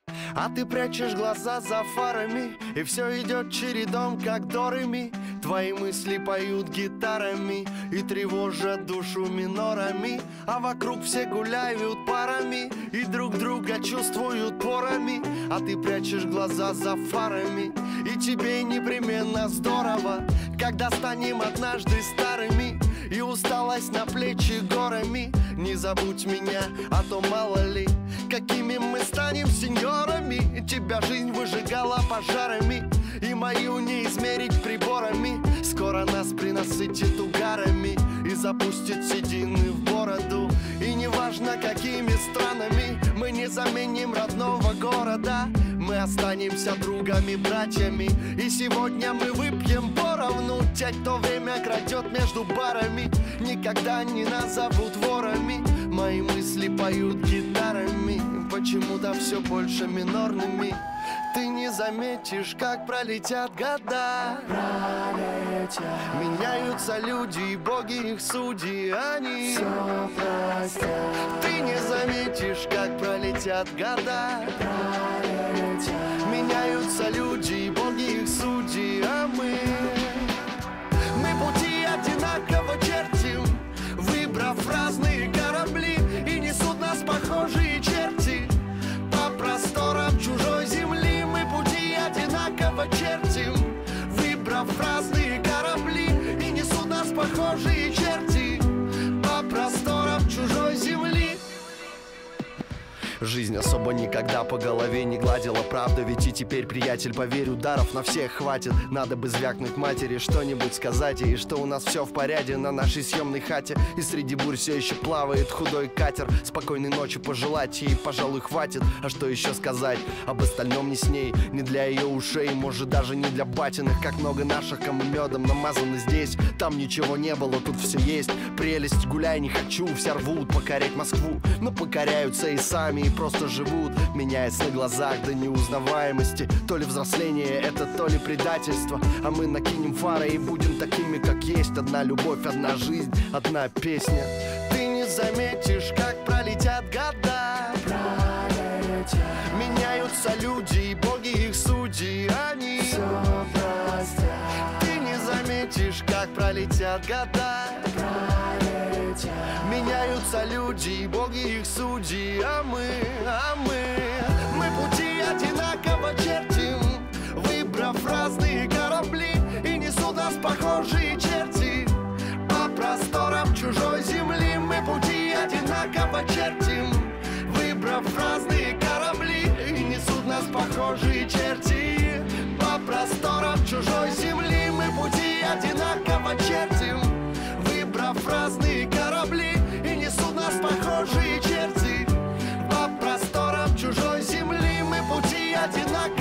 А ты прячешь глаза за фарами, и все идет чередом, как до ре ми. Твои мысли поют гитарами и тревожат душу минорами. А вокруг все гуляют парами и друг друга чувствуют порами. А ты прячешь глаза за фарами, и тебе непременно здорово, когда станем однажды старыми и усталость на плечи горами. Не забудь меня, а то мало ли, какими мы станем сеньорами. Тебя жизнь выжигала пожарами, и мою не измерить приборами. Скоро нас принасытит угарами и запустит седины в бороду. И неважно, какими странами мы не заменим родного города, мы останемся другами, братьями. И сегодня мы выпьем поровну. Те, кто время крадет между барами, никогда не назовут ворами. Мои мысли поют гитарами, почему-то все больше минорными. Ты не заметишь, как пролетят года. Меняются люди, боги их судьи, они все простят. Ты не заметишь, как пролетят года. Меняются люди, боги их судьи, а мы пути одинаково чертим, выбрав разные корабли, и несут нас похожие черти по просторам чужой земли. Мы пути одинаково чертим, выбрав разные корабли, и несут нас похожие черти по просторам чужой земли. Жизнь особо никогда по голове не гладила, правда, ведь и теперь, приятель, поверь, ударов на всех хватит. Надо бы звякнуть матери, что-нибудь сказать ей, что у нас все в порядке на нашей съемной хате. И среди бурь все еще плавает худой катер. Спокойной ночи пожелать ей, пожалуй, хватит. А что еще сказать об остальном не с ней, не для ее ушей, может даже не для батиных. Как много наших, кому медом намазаны здесь. Там ничего не было, тут все есть. Прелесть, гуляй, не хочу, все рвут покорять Москву, но покоряются и сами, и просто живут, меняясь на глазах до неузнаваемости. То ли взросление это, то ли предательство. А мы накинем фары и будем такими, как есть. Одна любовь, одна жизнь, одна песня. Ты не заметишь, как пролетят года. Меняются люди, и боги их судьи, они все простят. Ты не заметишь, как пролетят года. Меняются люди, и боги их судьи, а мы пути одинаково чертим, выбрав разные корабли, и несут нас похожие черти по просторам чужой земли. Мы пути одинаково чертим, выбрав разные корабли, и несут нас похожие черти по просторам чужой земли. Мы пути одинаково чертим, выбрав разные корабли, и несут нас похожие черти по просторам чужой земли. Мы пути одинаково